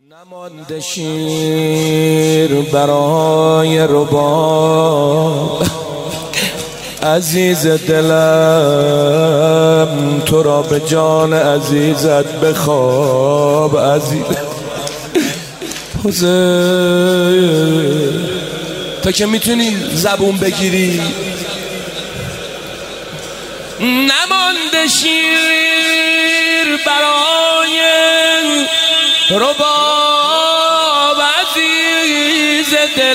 نمانده شیر برای رباب، عزیز دلم تو را به جان عزیزت بخواب. عزیز حسین تا که میتونی زبون بگیری. نمانده شیر برای رباب، عزیز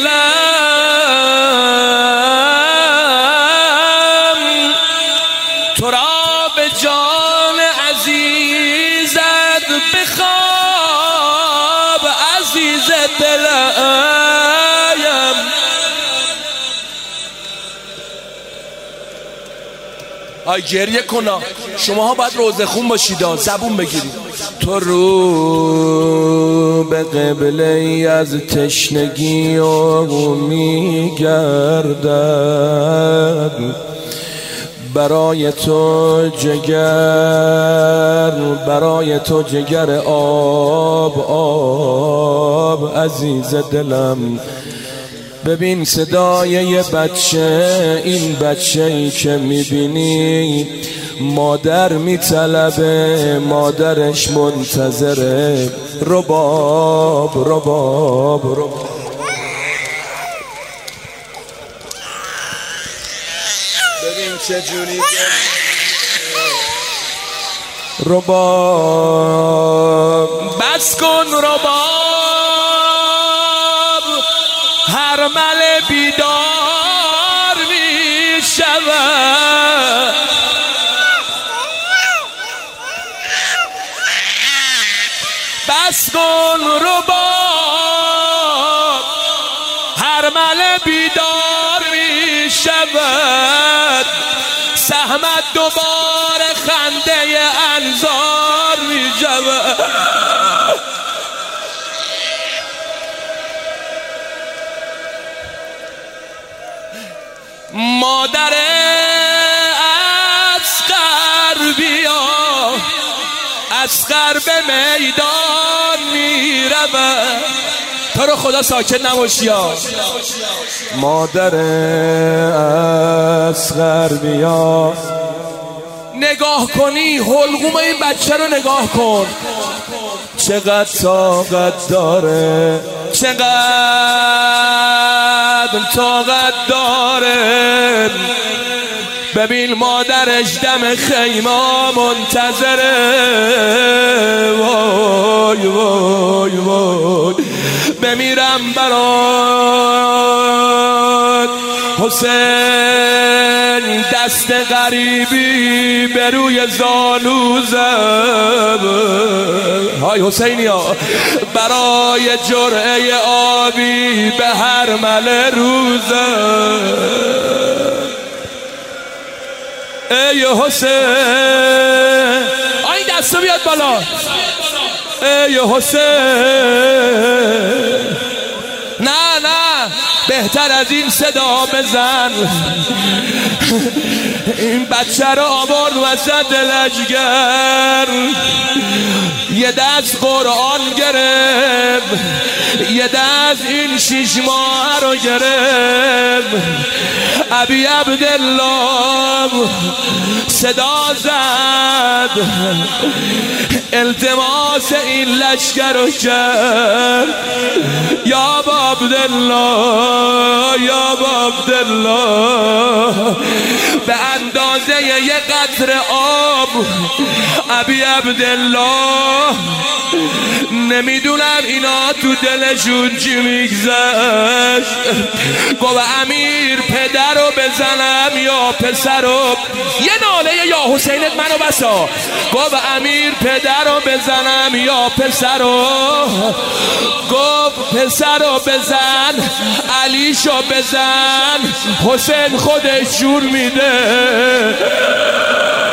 دلم تو را به جان عزیزت بخواب. عزیز دلم آی گریه کنا، شماها باید روزه خون باشید، زبون بگیرید. تو رو به قبله از تشنگی و میگردد، برای تو جگر آب آب. عزیز دلم ببین صدای یه بچه، این بچه ای که میبینی مادر میطلبه، مادرش منتظره. رباب رباب رباب. ببین چجوری رباب. بس کن رباب، هر مل بیدار می شود. بس کن رباب، هر مل بیدار می شود. سهمت دوباره خنده انظار می شود. مادر اصغر بیا، اصغر به میدان میرود. تو رو خدا ساکت نباشی. مادر اصغر بیا. نگاه کنی حلقوم این بچه رو نگاه کن، چقدر طاقت داره، چقدر طاقت داره. ببین مادرش دم خیمه منتظره. وای وای وای بمیرم برات حسین، دست غریبی به روی زانو زد. های حسینی ها، برای جرعه آبی به هر مل روزه. ای حسین، این دستو بیاد بالا. ای حسین، نه نه بهتر از این صدا بزن. این بچه رو آورد وسط لشگر، یه دست قرآن گرفت، یه دست این 6 ماه رو گرفت. ابی عبدالله صدا زد، التماس این لشکر رو کرد. یا عبدالله، یا عبدالله، به اندازه یه قطره آب ابی عبدالله، نمیدونم اینا تو دلشون چی میگذشت. گفت امیر پدر رو بزنم یا پسر رو؟ یه ناله یا حسینت منو بسا. گفت امیر پدر رو بزنم یا پسر رو؟ گفت پسر رو بزن، علیشو بزن، حسین خودش جور میده.